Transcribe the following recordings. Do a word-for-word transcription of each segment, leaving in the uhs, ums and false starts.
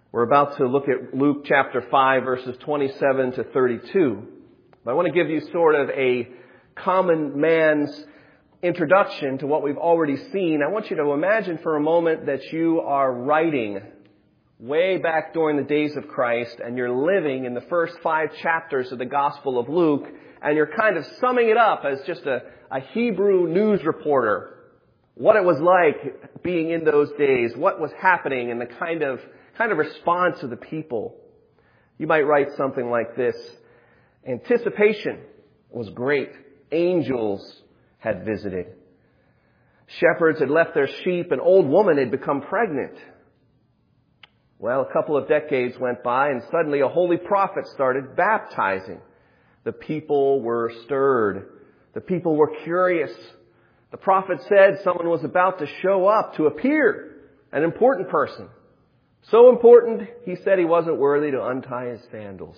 We're about to look at Luke chapter five, verses twenty-seven to thirty-two. But I want to give you sort of a common man's introduction to what we've already seen. I want you to imagine for a moment that you are writing way back during the days of Christ, and you're living in the first five chapters of the Gospel of Luke, and you're kind of summing it up as just a, a Hebrew news reporter. What it was like being in those days, what was happening, and the kind of kind of response of the people. You might write something like this. Anticipation was great. Angels had visited. Shepherds had left their sheep. An old woman had become pregnant. Well, a couple of decades went by, and suddenly a holy prophet started baptizing. The people were stirred. The people were curious. The prophet said someone was about to show up, to appear, an important person. So important, he said he wasn't worthy to untie his sandals.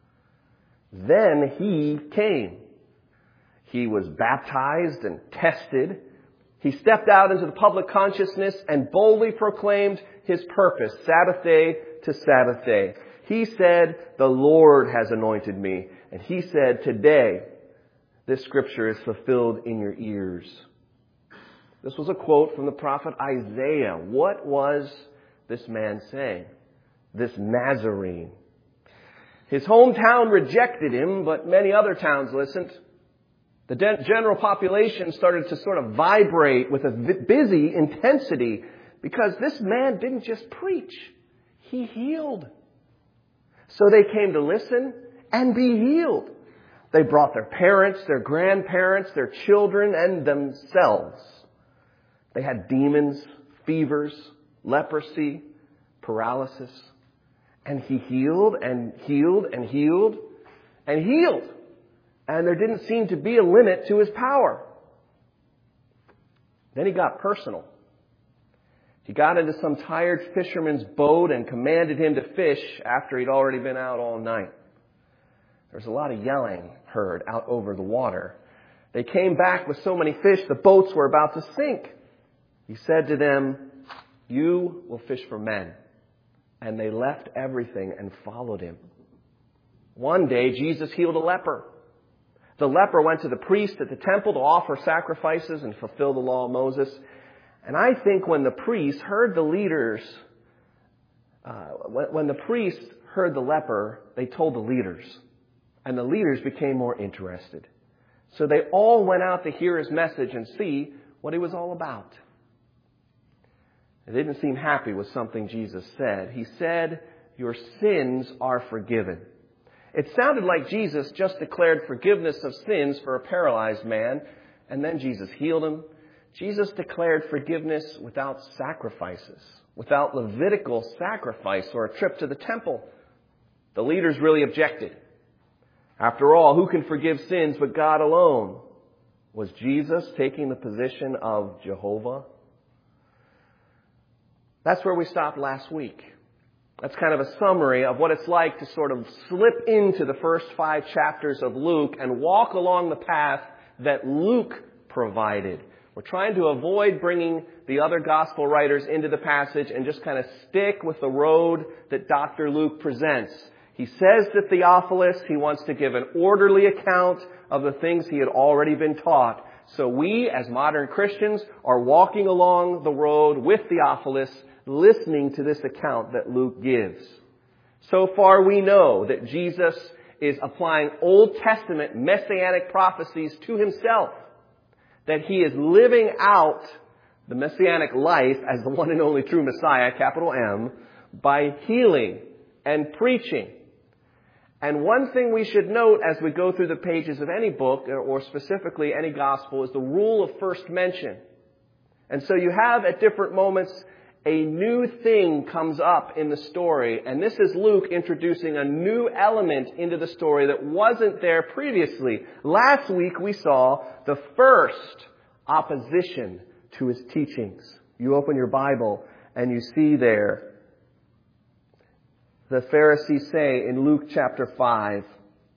Then he came. He was baptized and tested. He stepped out into the public consciousness and boldly proclaimed his purpose, Sabbath day to Sabbath day. He said, "The Lord has anointed me." And he said, "Today, this scripture is fulfilled in your ears." This was a quote from the prophet Isaiah. What was this man saying? This Nazarene. His hometown rejected him, but many other towns listened. The de- general population started to sort of vibrate with a v- busy intensity because this man didn't just preach. He healed. So they came to listen and be healed. They brought their parents, their grandparents, their children, and themselves. They had demons, fevers, leprosy, paralysis. And he healed and healed and healed and healed. And there didn't seem to be a limit to his power. Then he got personal. He got into some tired fisherman's boat and commanded him to fish after he'd already been out all night. There's a lot of yelling heard out over the water. They came back with so many fish, the boats were about to sink. He said to them, "You will fish for men." And they left everything and followed him. One day, Jesus healed a leper. The leper went to the priest at the temple to offer sacrifices and fulfill the law of Moses. And I think when the priest heard the leaders, uh, when, when the priest heard the leper, they told the leaders. And the leaders became more interested. So they all went out to hear his message and see what he was all about. They didn't seem happy with something Jesus said. He said, "Your sins are forgiven." It sounded like Jesus just declared forgiveness of sins for a paralyzed man, and then Jesus healed him. Jesus declared forgiveness without sacrifices, without Levitical sacrifice or a trip to the temple. The leaders really objected. After all, who can forgive sins but God alone? Was Jesus taking the position of Jehovah? That's where we stopped last week. That's kind of a summary of what it's like to sort of slip into the first five chapters of Luke and walk along the path that Luke provided. We're trying to avoid bringing the other gospel writers into the passage and just kind of stick with the road that Doctor Luke presents. He says to Theophilus he wants to give an orderly account of the things he had already been taught. So we, as modern Christians, are walking along the road with Theophilus, listening to this account that Luke gives. So far we know that Jesus is applying Old Testament messianic prophecies to himself. That he is living out the messianic life as the one and only true Messiah, capital M, by healing and preaching. And one thing we should note as we go through the pages of any book, or specifically any gospel, is the rule of first mention. And so you have at different moments a new thing comes up in the story. And this is Luke introducing a new element into the story that wasn't there previously. Last week we saw the first opposition to his teachings. You open your Bible and you see there the Pharisees say in Luke chapter five,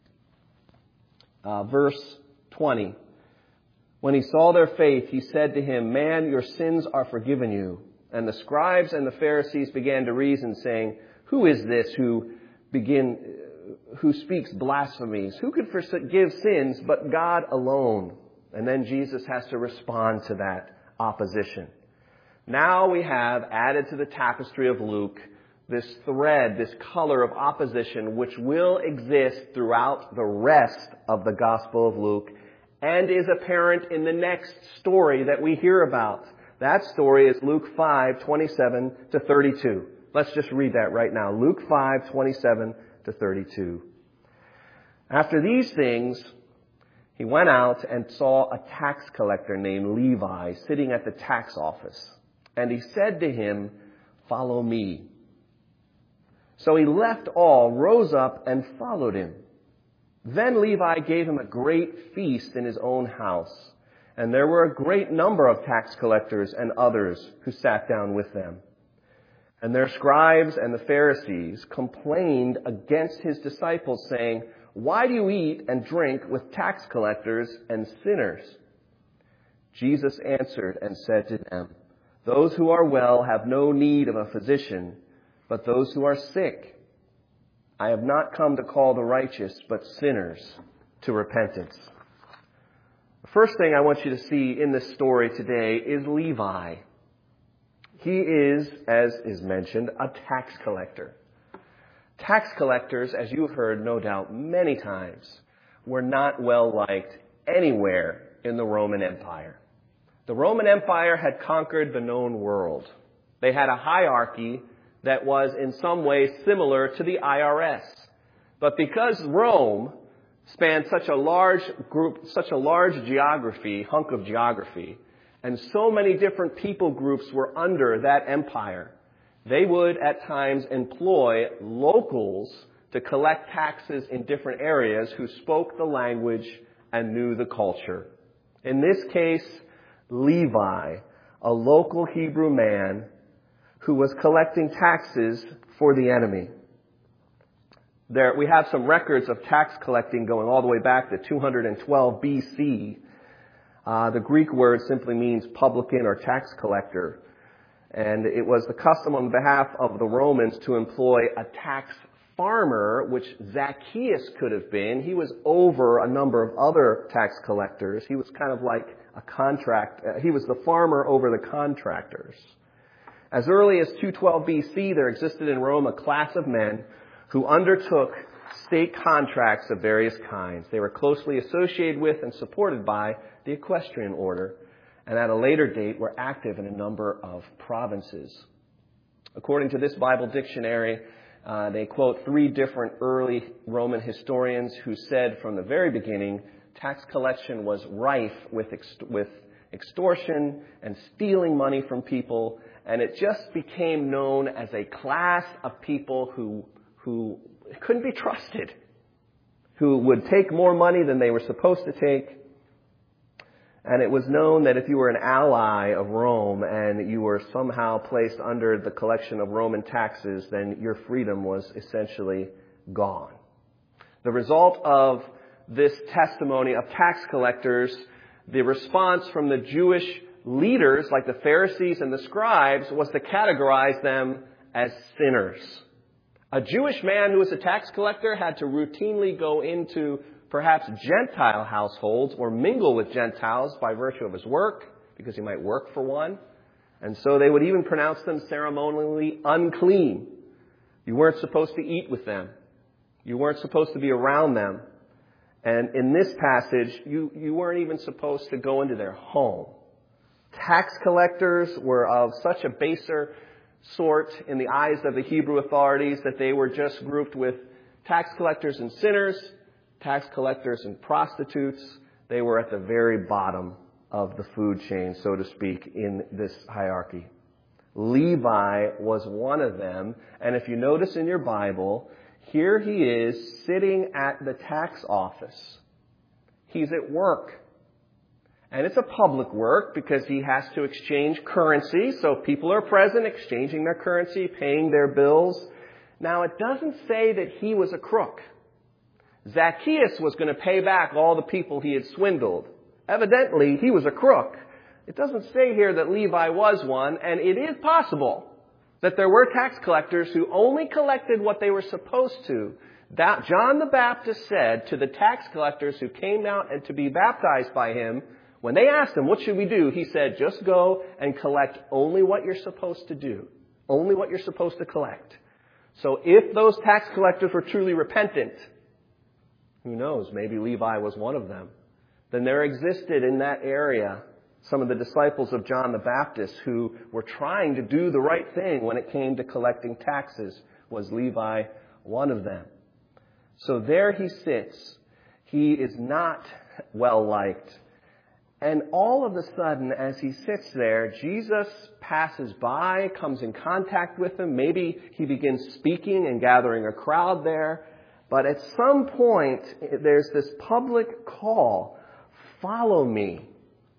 uh, verse twenty, when he saw their faith, he said to him, "Man, your sins are forgiven you." And the scribes and the Pharisees began to reason, saying, Who is this who begin, who speaks blasphemies? Who could forgive sins but God alone? And then Jesus has to respond to that opposition. Now we have added to the tapestry of Luke this thread, this color of opposition, which will exist throughout the rest of the Gospel of Luke and is apparent in the next story that we hear about. That story is Luke five, twenty-seven to thirty-two. Let's just read that right now. Luke five, twenty-seven to thirty-two. After these things, he went out and saw a tax collector named Levi sitting at the tax office. And he said to him, "Follow me." So he left all, rose up, and followed him. Then Levi gave him a great feast in his own house. And there were a great number of tax collectors and others who sat down with them. And their scribes and the Pharisees complained against his disciples, saying, "Why do you eat and drink with tax collectors and sinners?" Jesus answered and said to them, "Those who are well have no need of a physician, but those who are sick. I have not come to call the righteous, but sinners to repentance." The first thing I want you to see in this story today is Levi. He is, as is mentioned, a tax collector. Tax collectors, as you've heard no doubt many times, were not well liked anywhere in the Roman Empire. The Roman Empire had conquered the known world. They had a hierarchy that was in some ways similar to the I R S. But because Rome spanned such a large group, such a large geography, hunk of geography, and so many different people groups were under that empire, they would at times employ locals to collect taxes in different areas who spoke the language and knew the culture. In this case, Levi, a local Hebrew man who was collecting taxes for the enemy. There, we have some records of tax collecting going all the way back to two hundred twelve B C. Uh, the Greek word simply means publican or tax collector. And it was the custom on behalf of the Romans to employ a tax farmer, which Zacchaeus could have been. He was over a number of other tax collectors. He was kind of like a contract. Uh, he was the farmer over the contractors. As early as two twelve B C, there existed in Rome a class of men who undertook state contracts of various kinds. They were closely associated with and supported by the equestrian order, and at a later date were active in a number of provinces. According to this Bible dictionary, uh, they quote three different early Roman historians who said from the very beginning, tax collection was rife with ext- with extortion and stealing money from people, and it just became known as a class of people who who couldn't be trusted, who would take more money than they were supposed to take. And it was known that if you were an ally of Rome and you were somehow placed under the collection of Roman taxes, then your freedom was essentially gone. The result of this testimony of tax collectors, the response from the Jewish leaders like the Pharisees and the scribes was to categorize them as sinners. A Jewish man who was a tax collector had to routinely go into perhaps Gentile households or mingle with Gentiles by virtue of his work, because he might work for one. And so they would even pronounce them ceremonially unclean. You weren't supposed to eat with them. You weren't supposed to be around them. And in this passage, you, you weren't even supposed to go into their home. Tax collectors were of such a baser sort in the eyes of the Hebrew authorities that they were just grouped with tax collectors and sinners, tax collectors and prostitutes. They were at the very bottom of the food chain, so to speak, in this hierarchy. Levi was one of them, and if you notice in your Bible, here he is sitting at the tax office. He's at work. And it's a public work because he has to exchange currency. So people are present, exchanging their currency, paying their bills. Now, it doesn't say that he was a crook. Zacchaeus was going to pay back all the people he had swindled. Evidently, he was a crook. It doesn't say here that Levi was one, and it is possible That there were tax collectors who only collected what they were supposed to. That John the Baptist said to the tax collectors who came out and to be baptized by him, when they asked him, what should we do? He said, just go and collect only what you're supposed to do. Only what you're supposed to collect. So if those tax collectors were truly repentant, who knows, maybe Levi was one of them, then there existed in that area some of the disciples of John the Baptist who were trying to do the right thing when it came to collecting taxes. Was Levi one of them? So there he sits. He is not well liked. And all of a sudden, as he sits there, Jesus passes by, comes in contact with him. Maybe he begins speaking and gathering a crowd there. But at some point, there's this public call, follow me.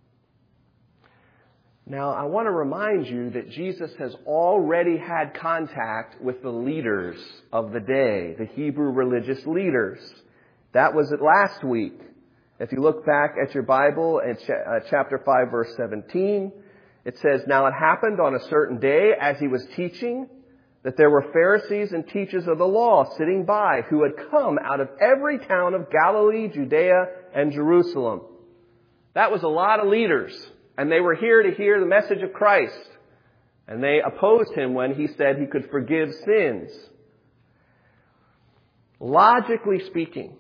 Now, I want to remind you that Jesus has already had contact with the leaders of the day, the Hebrew religious leaders. That was it last week. If you look back at your Bible in chapter five, verse seventeen, it says, now it happened on a certain day as he was teaching that there were Pharisees and teachers of the law sitting by who had come out of every town of Galilee, Judea, and Jerusalem. That was a lot of leaders. And they were here to hear the message of Christ. And they opposed him when he said he could forgive sins. Logically speaking,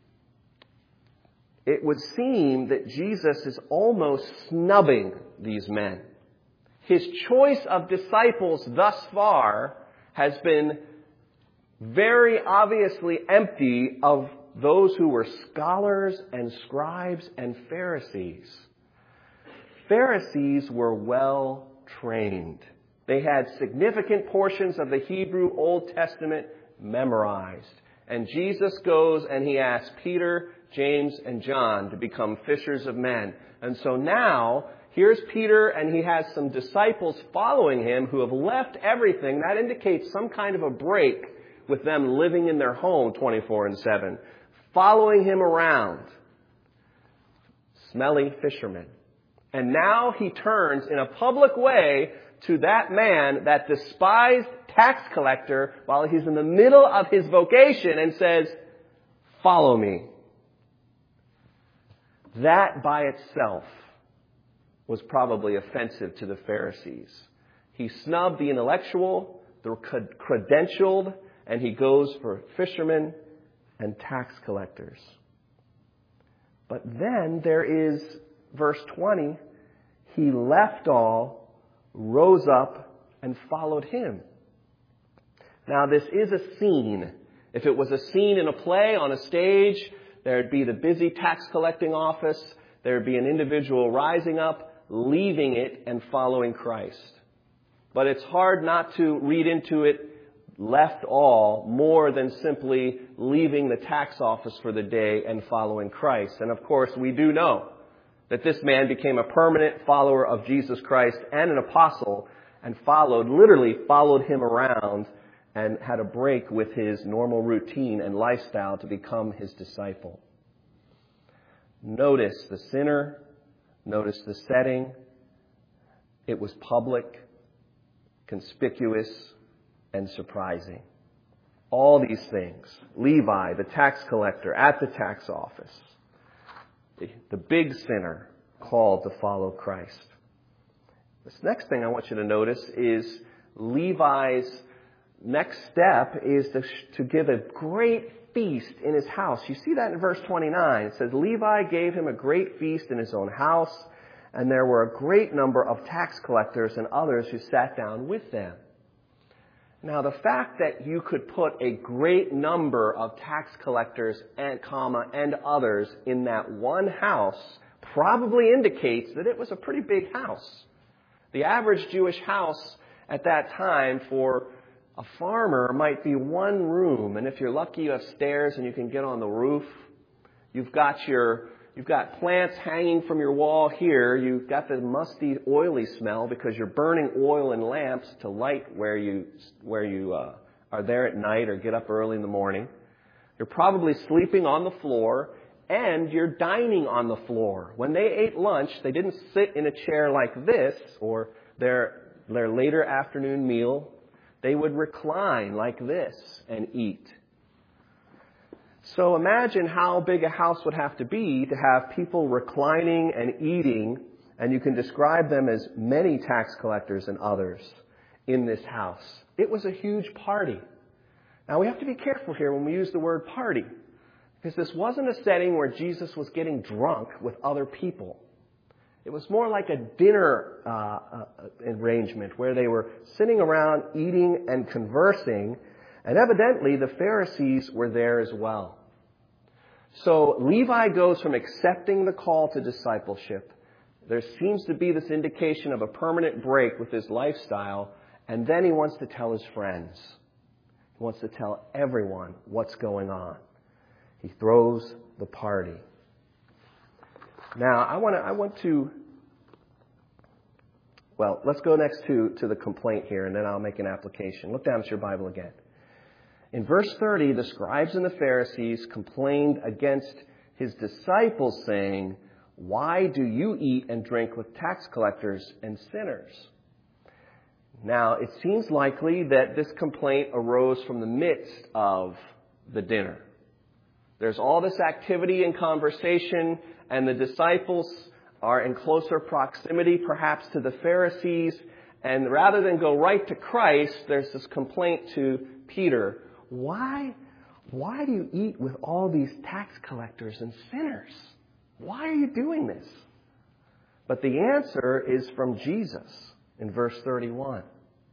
it would seem that Jesus is almost snubbing these men. His choice of disciples thus far has been very obviously empty of those who were scholars and scribes and Pharisees. Pharisees were well trained. They had significant portions of the Hebrew Old Testament memorized. And Jesus goes and he asks Peter, James, and John to become fishers of men. And so now, here's Peter, and he has some disciples following him who have left everything. That indicates some kind of a break with them living in their home twenty-four and seven, following him around. Smelly fishermen. And now he turns in a public way to that man, that despised tax collector, while he's in the middle of his vocation, and says, follow me. That by itself was probably offensive to the Pharisees. He snubbed the intellectual, the credentialed, and he goes for fishermen and tax collectors. But then there is verse twenty, he left all, rose up, and followed him. Now this is a scene. If it was a scene in a play on a stage, there'd be the busy tax collecting office. There'd be an individual rising up, leaving it, and following Christ. But it's hard not to read into it, left all, more than simply leaving the tax office for the day and following Christ. And of course, we do know that this man became a permanent follower of Jesus Christ and an apostle, and followed, literally followed him around, and had a break with his normal routine and lifestyle to become his disciple. Notice the sinner. Notice the setting. It was public, conspicuous, and surprising. All these things. Levi, the tax collector, at the tax office. The, the big sinner called to follow Christ. This next thing I want you to notice is Levi's next step is to, to give a great feast in his house. You see that in verse twenty-nine. It says, Levi gave him a great feast in his own house, and there were a great number of tax collectors and others who sat down with them. Now, the fact that you could put a great number of tax collectors and comma and others in that one house probably indicates that it was a pretty big house. The average Jewish house at that time for a farmer might be one room, and if you're lucky, you have stairs and you can get on the roof. You've got your, you've got plants hanging from your wall here. You've got the musty, oily smell because you're burning oil in lamps to light where you, where you uh, are there at night or get up early in the morning. You're probably sleeping on the floor, and you're dining on the floor. When they ate lunch, they didn't sit in a chair like this or their, their later afternoon meal. They would recline like this and eat. So imagine how big a house would have to be to have people reclining and eating, and you can describe them as many tax collectors and others in this house. It was a huge party. Now we have to be careful here when we use the word party, because this wasn't a setting where Jesus was getting drunk with other people. It was more like a dinner uh, uh, arrangement where they were sitting around eating and conversing, and evidently the Pharisees were there as well. So Levi goes from accepting the call to discipleship. There seems to be this indication of a permanent break with his lifestyle, and then he wants to tell his friends. He wants to tell everyone what's going on. He throws the party. Now, I want to, I want to, well, let's go next to, to the complaint here, and then I'll make an application. Look down at your Bible again. In verse thirty, the scribes and the Pharisees complained against his disciples, saying, "Why do you eat and drink with tax collectors and sinners?" Now, it seems likely that this complaint arose from the midst of the dinner. There's all this activity and conversation, and the disciples are in closer proximity, perhaps, to the Pharisees. And rather than go right to Christ, there's this complaint to Peter. Why, why do you eat with all these tax collectors and sinners? Why are you doing this? But the answer is from Jesus in verse thirty-one.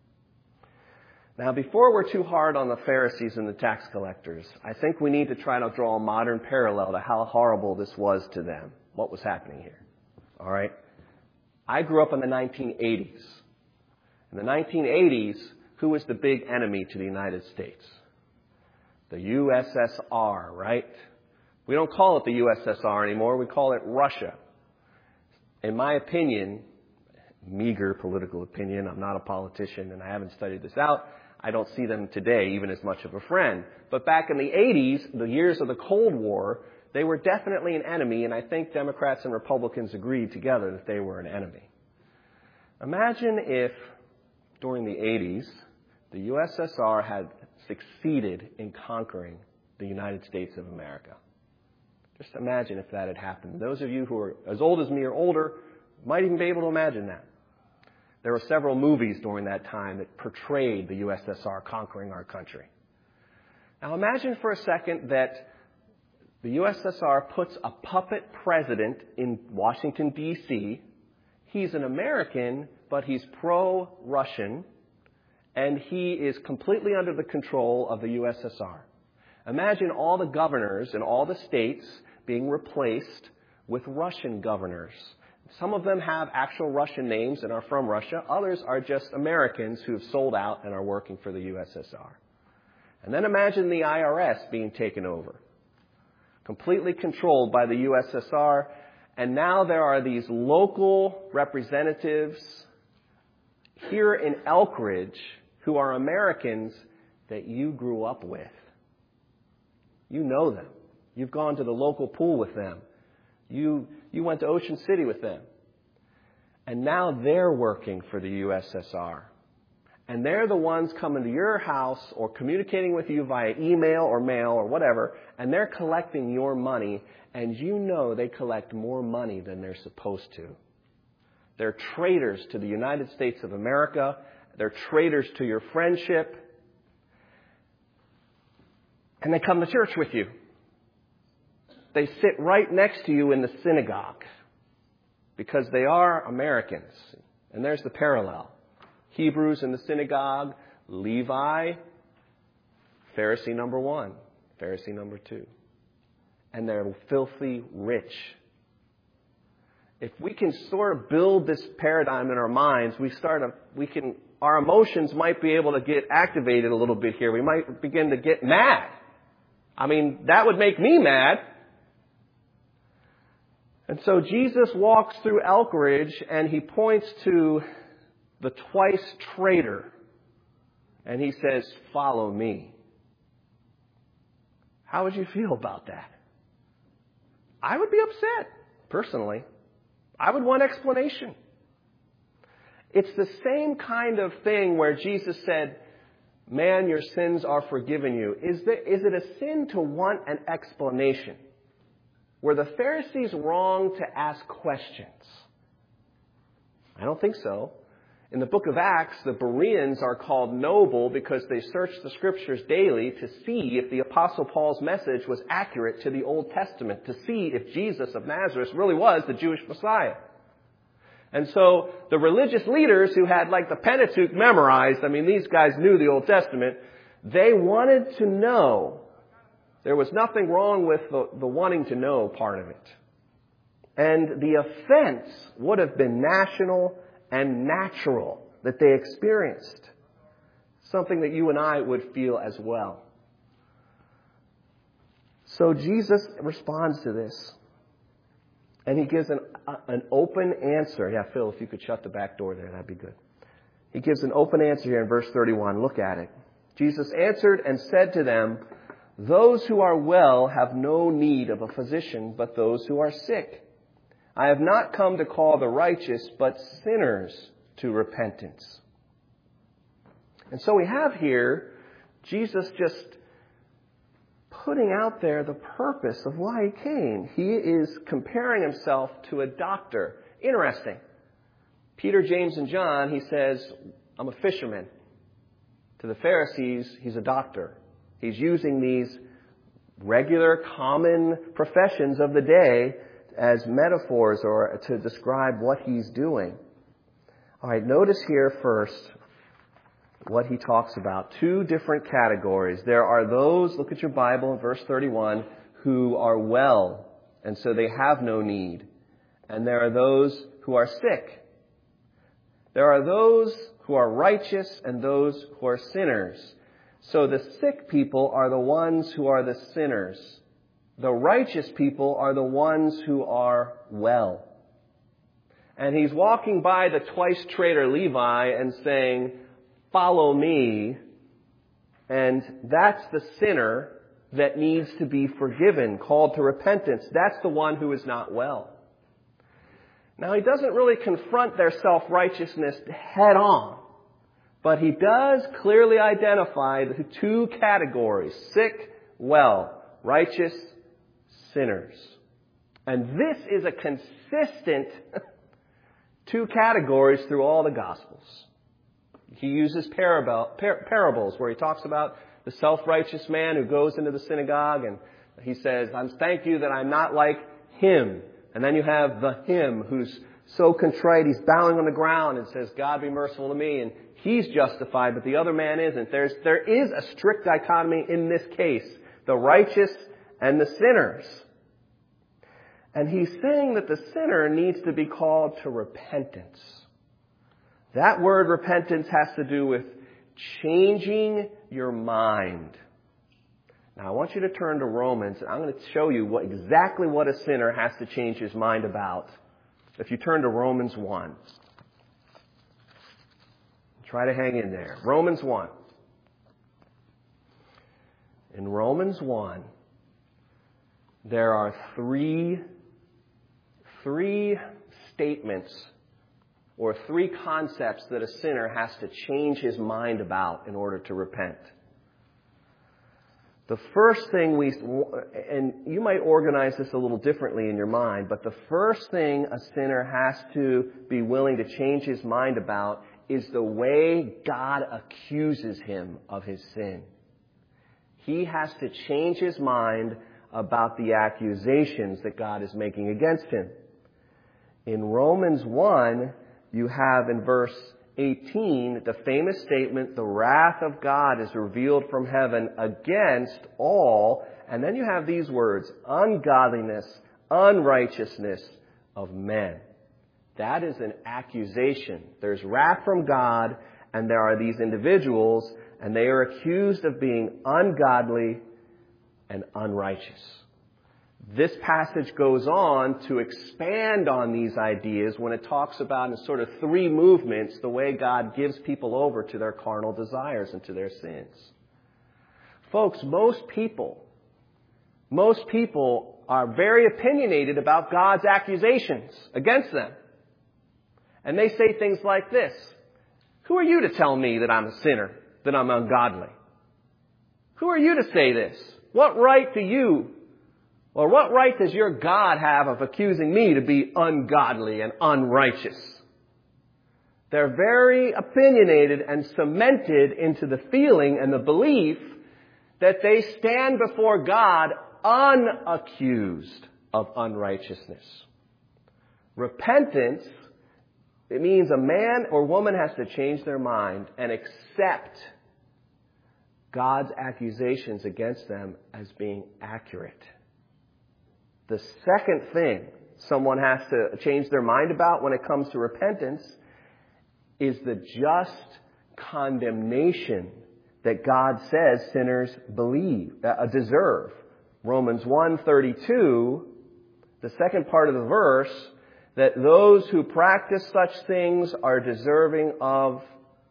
Now, before we're too hard on the Pharisees and the tax collectors, I think we need to try to draw a modern parallel to how horrible this was to them, what was happening here. All right? I grew up in the nineteen eighties. In the nineteen eighties, who was the big enemy to the United States? The U S S R, right? We don't call it the U S S R anymore. We call it Russia. In my opinion, meager political opinion, I'm not a politician and I haven't studied this out. I don't see them today even as much of a friend. But back in the eighties, the years of the Cold War, they were definitely an enemy, and I think Democrats and Republicans agreed together that they were an enemy. Imagine if, during the eighties, the U S S R had succeeded in conquering the United States of America. Just imagine if that had happened. Those of you who are as old as me or older might even be able to imagine that. There were several movies during that time that portrayed the U S S R conquering our country. Now imagine for a second that the U S S R puts a puppet president in Washington, D C He's an American, but he's pro-Russian, and he is completely under the control of the U S S R. Imagine all the governors in all the states being replaced with Russian governors. Some of them have actual Russian names and are from Russia. Others are just Americans who have sold out and are working for the U S S R. And then imagine the I R S being taken over, completely controlled by the U S S R. And now there are these local representatives here in Elkridge who are Americans that you grew up with. You know them. You've gone to the local pool with them. You, you went to Ocean City with them. And now they're working for the U S S R. And they're the ones coming to your house or communicating with you via email or mail or whatever, and they're collecting your money, and you know they collect more money than they're supposed to. They're traitors to the United States of America. They're traitors to your friendship. And they come to church with you. They sit right next to you in the synagogue because they are Americans. And there's the parallel. Hebrews in the synagogue, Levi, Pharisee number one, Pharisee number two. And they're filthy rich. If we can sort of build this paradigm in our minds, we start a, we can, our emotions might be able to get activated a little bit here. We might begin to get mad. I mean, that would make me mad. And so Jesus walks through Elkridge and he points to the twice traitor, and he says, "Follow me." How would you feel about that? I would be upset, personally. I would want explanation. It's the same kind of thing where Jesus said, man, your sins are forgiven you. Is, there, is it a sin to want an explanation? Were the Pharisees wrong to ask questions? I don't think so. In the book of Acts, the Bereans are called noble because they searched the Scriptures daily to see if the Apostle Paul's message was accurate to the Old Testament, to see if Jesus of Nazareth really was the Jewish Messiah. And so the religious leaders who had like the Pentateuch memorized, I mean, these guys knew the Old Testament, they wanted to know. There was nothing wrong with the, the wanting to know part of it. And the offense would have been national and natural that they experienced. Something that you and I would feel as well. So Jesus responds to this. And he gives an, an open answer. Yeah, Phil, if you could shut the back door there, that'd be good. He gives an open answer here in verse thirty-one. Look at it. Jesus answered and said to them, "Those who are well have no need of a physician, but those who are sick. I have not come to call the righteous, but sinners to repentance." And so we have here Jesus just putting out there the purpose of why he came. He is comparing himself to a doctor. Interesting. Peter, James, and John, he says, "I'm a fisherman." To the Pharisees, he's a doctor. He's using these regular, common professions of the day as metaphors or to describe what he's doing. All right, notice here first what he talks about. Two different categories. There are those, look at your Bible in verse thirty-one, who are well, and so they have no need. And there are those who are sick. There are those who are righteous and those who are sinners. So the sick people are the ones who are the sinners. The righteous people are the ones who are well. And he's walking by the twice traitor Levi and saying, "Follow me." And that's the sinner that needs to be forgiven, called to repentance. That's the one who is not well. Now, he doesn't really confront their self-righteousness head on, but he does clearly identify the two categories: sick, well, righteous, sinners. And this is a consistent two categories through all the Gospels. He uses parable, par- parables where he talks about the self-righteous man who goes into the synagogue and he says, "I'm thank you that I'm not like him." And then you have the him who's so contrite, he's bowing on the ground and says, "God be merciful to me." And he's justified, but the other man isn't. There's, there is a strict dichotomy in this case. The righteous and the sinners. And he's saying that the sinner needs to be called to repentance. That word repentance has to do with changing your mind. Now I want you to turn to Romans, and I'm going to show you what, exactly what a sinner has to change his mind about. If you turn to Romans one. Try to hang in there. Romans one. In Romans one, there are three, three statements or three concepts that a sinner has to change his mind about in order to repent. The first thing we, and you might organize this a little differently in your mind, but the first thing a sinner has to be willing to change his mind about is the way God accuses him of his sin. He has to change his mind about the accusations that God is making against him. In Romans one, you have in verse eighteen, the famous statement, "The wrath of God is revealed from heaven against all," and then you have these words, "ungodliness, unrighteousness of men." That is an accusation. There's wrath from God, and there are these individuals, and they are accused of being ungodly and unrighteous. This passage goes on to expand on these ideas when it talks about in sort of three movements the way God gives people over to their carnal desires and to their sins. Folks, most people, most people are very opinionated about God's accusations against them. And they say things like this: "Who are you to tell me that I'm a sinner? that I'm ungodly? Who are you to say this? What right do you, or what right does your God have of accusing me to be ungodly and unrighteous? They're very opinionated and cemented into the feeling and the belief that they stand before God unaccused of unrighteousness. Repentance, it means a man or woman has to change their mind and accept God's accusations against them as being accurate. The second thing someone has to change their mind about when it comes to repentance is the just condemnation that God says sinners believe, uh, deserve. Romans one thirty-two, the second part of the verse, that those who practice such things are deserving of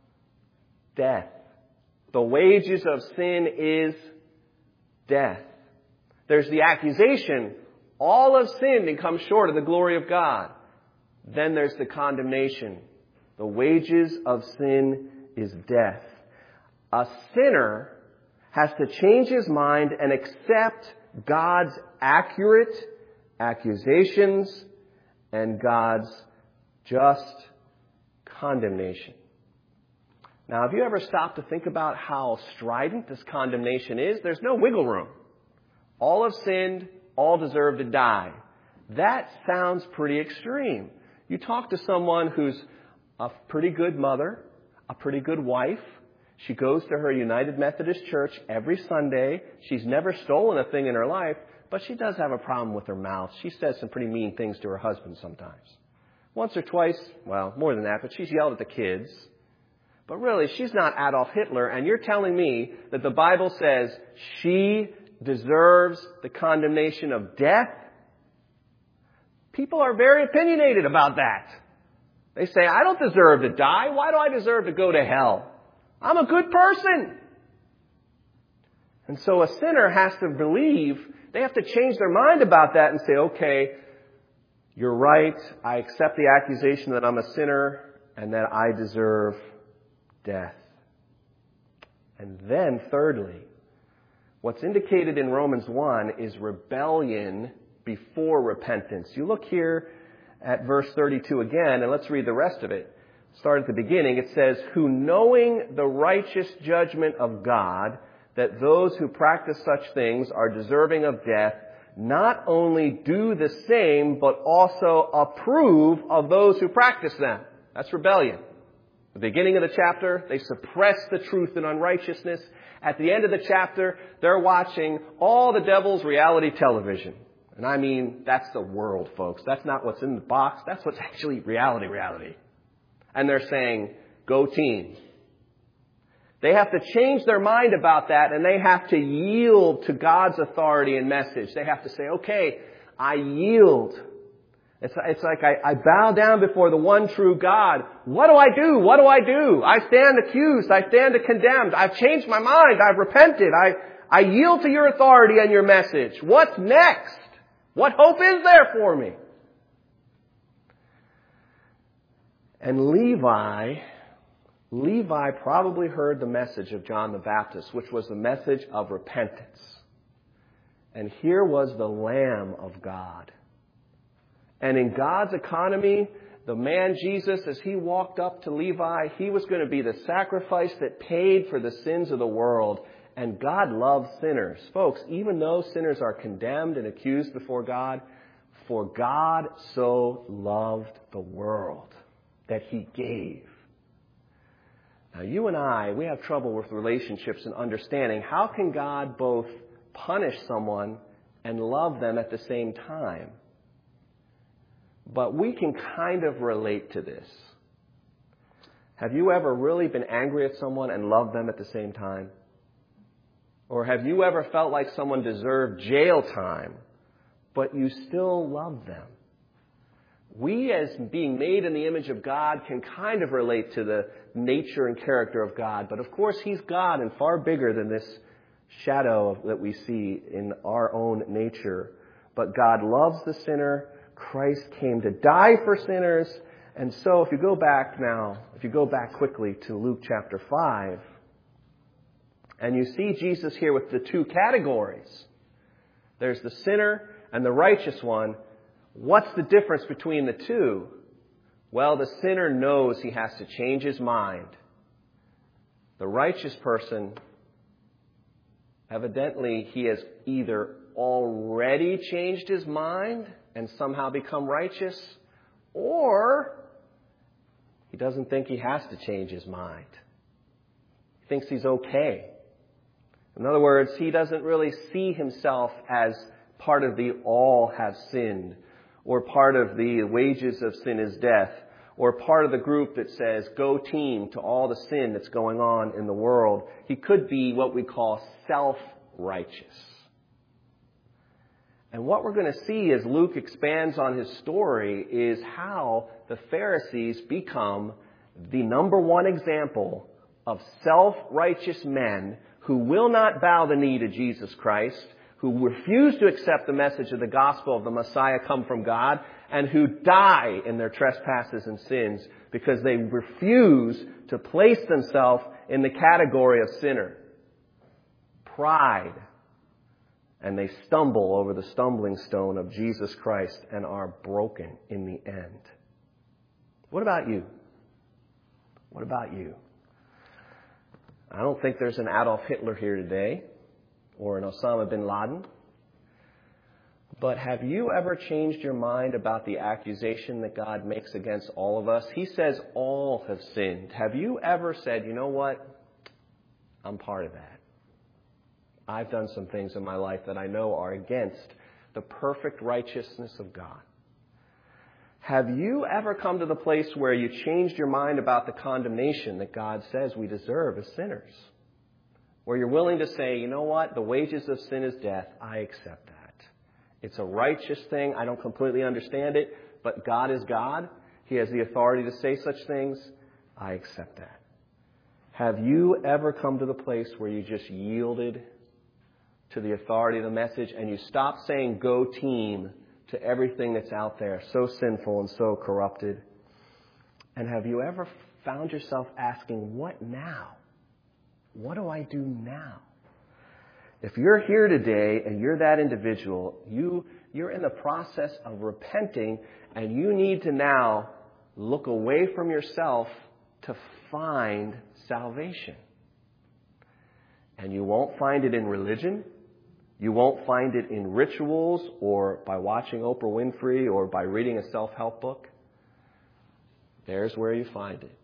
death. The wages of sin is death. There's the accusation, all have sinned and come short of the glory of God. Then there's the condemnation. The wages of sin is death. A sinner has to change his mind and accept God's accurate accusations and God's just condemnation. Now, have you ever stopped to think about how strident this condemnation is? There's no wiggle room. All have sinned, all deserve to die. That sounds pretty extreme. You talk to someone who's a pretty good mother, a pretty good wife. She goes to her United Methodist Church every Sunday. She's never stolen a thing in her life, but she does have a problem with her mouth. She says some pretty mean things to her husband sometimes. Once or twice, well, more than that, but she's yelled at the kids. But really, she's not Adolf Hitler, and you're telling me that the Bible says she deserves the condemnation of death? People are very opinionated about that. They say, I don't deserve to die. Why do I deserve to go to hell? I'm a good person. And so a sinner has to believe, they have to change their mind about that and say, okay, you're right. I accept the accusation that I'm a sinner and that I deserve death. And then thirdly, what's indicated in Romans one is rebellion before repentance. You look here at verse thirty-two again, and let's read the rest of it. Start at the beginning. It says, who knowing the righteous judgment of God, that those who practice such things are deserving of death, not only do the same, but also approve of those who practice them. That's rebellion. At the beginning of the chapter, they suppress the truth and unrighteousness. At the end of the chapter, they're watching all the devil's reality television. And I mean, that's the world, folks. That's not what's in the box. That's what's actually reality, reality. And they're saying, go team. They have to change their mind about that, and they have to yield to God's authority and message. They have to say, okay, I yield. It's, it's like I, I bow down before the one true God. What do I do? What do I do? I stand accused. I stand condemned. I've changed my mind. I've repented. I, I yield to your authority and your message. What's next? What hope is there for me? And Levi, Levi probably heard the message of John the Baptist, which was the message of repentance. And here was the Lamb of God. And in God's economy, the man Jesus, as he walked up to Levi, he was going to be the sacrifice that paid for the sins of the world. And God loves sinners. Folks, even though sinners are condemned and accused before God, for God so loved the world that he gave. Now, you and I, we have trouble with relationships and understanding. How can God both punish someone and love them at the same time? But we can kind of relate to this. Have you ever really been angry at someone and loved them at the same time? Or have you ever felt like someone deserved jail time, but you still love them? We, as being made in the image of God, can kind of relate to the nature and character of God. But of course, he's God and far bigger than this shadow that we see in our own nature. But God loves the sinner. Christ came to die for sinners. And so if you go back now, if you go back quickly to Luke chapter five, And you see Jesus here with the two categories. There's the sinner and the righteous one. What's the difference between the two? Well, the sinner knows he has to change his mind. The righteous person, evidently, he has either already changed his mind and somehow become righteous, or he doesn't think he has to change his mind. He thinks he's okay. In other words, he doesn't really see himself as part of the all have sinned, or part of the wages of sin is death, or part of the group that says, go team to all the sin that's going on in the world. He could be what we call self-righteous. And what we're going to see as Luke expands on his story is how the Pharisees become the number one example of self-righteous men who will not bow the knee to Jesus Christ, who refuse to accept the message of the gospel of the Messiah come from God, and who die in their trespasses and sins because they refuse to place themselves in the category of sinner. Pride. And they stumble over the stumbling stone of Jesus Christ and are broken in the end. What about you? What about you? I don't think there's an Adolf Hitler here today or an Osama bin Laden. But have you ever changed your mind about the accusation that God makes against all of us? He says all have sinned. Have you ever said, you know what? I'm part of that. I've done some things in my life that I know are against the perfect righteousness of God. Have you ever come to the place where you changed your mind about the condemnation that God says we deserve as sinners? Where you're willing to say, you know what? The wages of sin is death. I accept that. It's a righteous thing. I don't completely understand it, but God is God. He has the authority to say such things. I accept that. Have you ever come to the place where you just yielded to the authority of the message and you stopped saying go team to everything that's out there, so sinful and so corrupted? And have you ever found yourself asking, what now? What do I do now? If you're here today and you're that individual, you, you're in the process of repenting and you need to now look away from yourself to find salvation. And you won't find it in religion. You won't find it in rituals or by watching Oprah Winfrey or by reading a self-help book. There's where you find it.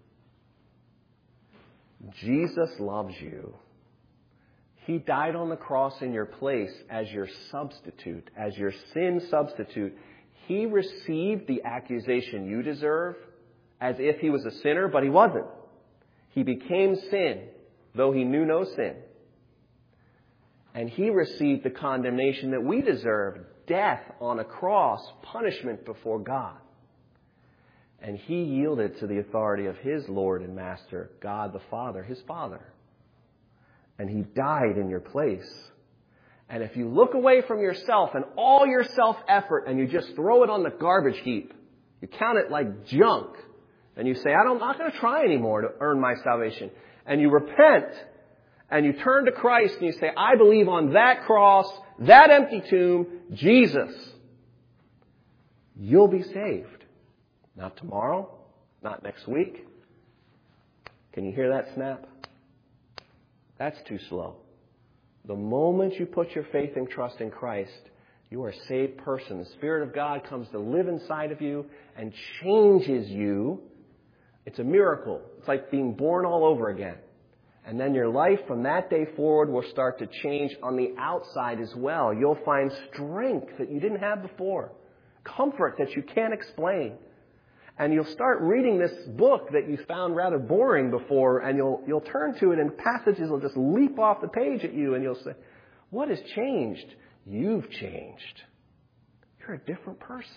Jesus loves you. He died on the cross in your place as your substitute, as your sin substitute. He received the accusation you deserve as if he was a sinner, but he wasn't. He became sin, though he knew no sin. And he received the condemnation that we deserve, death on a cross, punishment before God. And he yielded to the authority of his Lord and Master, God the Father, his Father. And he died in your place. And if you look away from yourself and all your self-effort and you just throw it on the garbage heap, you count it like junk, and you say, I don't, I'm not going to try anymore to earn my salvation. And you repent and you turn to Christ and you say, I believe on that cross, that empty tomb, Jesus. You'll be saved. Not tomorrow, not next week. Can you hear that snap? That's too slow. The moment you put your faith and trust in Christ, you are a saved person. The Spirit of God comes to live inside of you and changes you. It's a miracle. It's like being born all over again. And then your life from that day forward will start to change on the outside as well. You'll find strength that you didn't have before. Comfort that you can't explain. And you'll start reading this book that you found rather boring before, and you'll you'll turn to it, and passages will just leap off the page at you, and you'll say, what has changed? You've changed. You're a different person.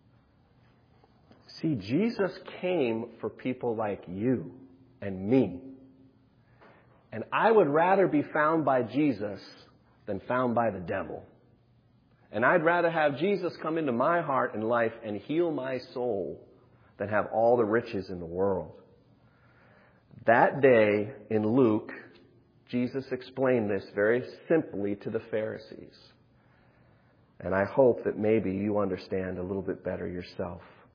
See, Jesus came for people like you and me. And I would rather be found by Jesus than found by the devil. And I'd rather have Jesus come into my heart and life and heal my soul than have all the riches in the world. That day in Luke Jesus explained this very simply to the Pharisees. And I hope that maybe you understand a little bit better yourself.